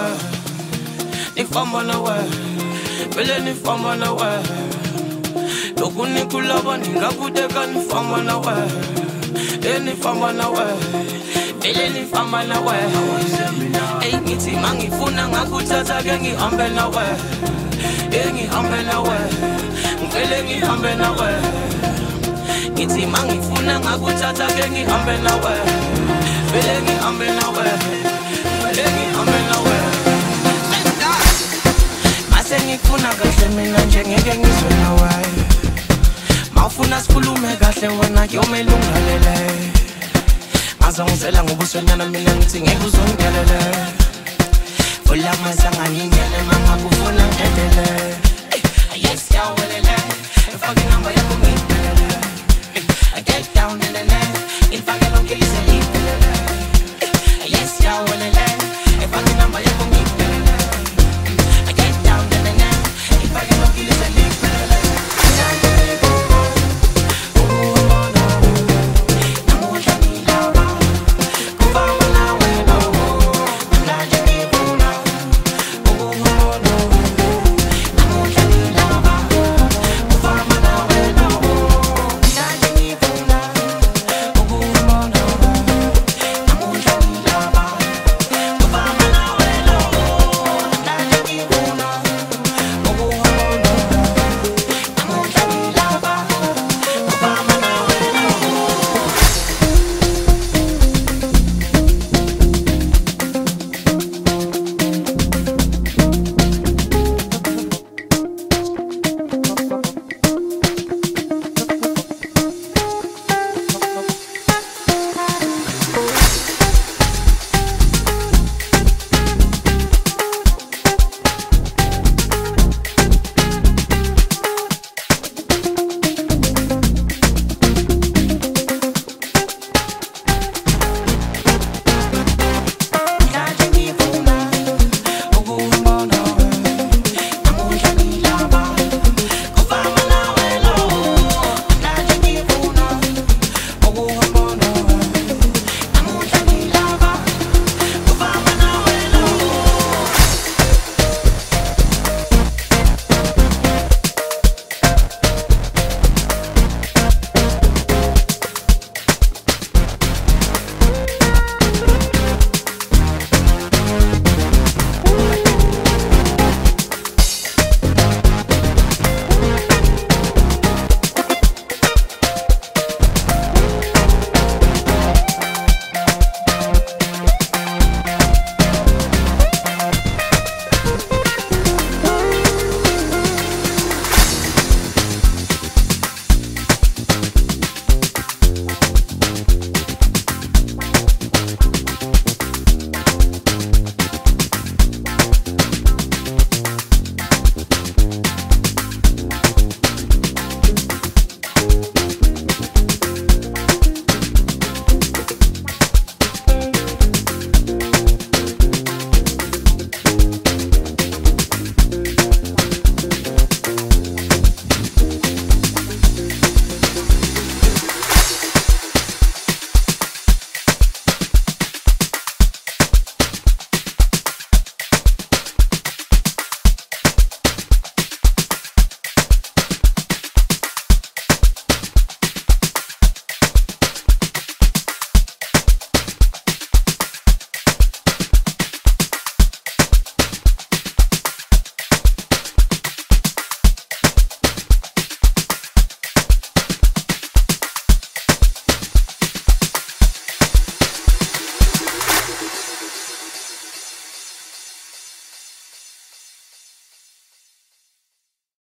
way. Nifamba na way. Vele nifamba na way. Loku nikulaba ningakudeka nifamba na way. Nifamba na way. Vele nifamba na way. Hey, ngithi mangifuna ngakuthatha ke ngihambe na way. Ngihambe na way. Ngivele ngihambe na way. Ngithi mangifuna ngakuthatha ke ngihambe na way. Vele ngihambe na way. Vele ngihambe na way. Mase ngifuna kahle mina nje ngeke ngizwe na way. Mawufuna sikhulume kahle wena kuyomela ungilalele. Mazongizela ngobusonyana mina ngithi ngeke uzongidelele. Fula masanga ngingene mama kufuna ngedele. Yes, ya welele. Fucking number yakho ngidele. I get down in the net.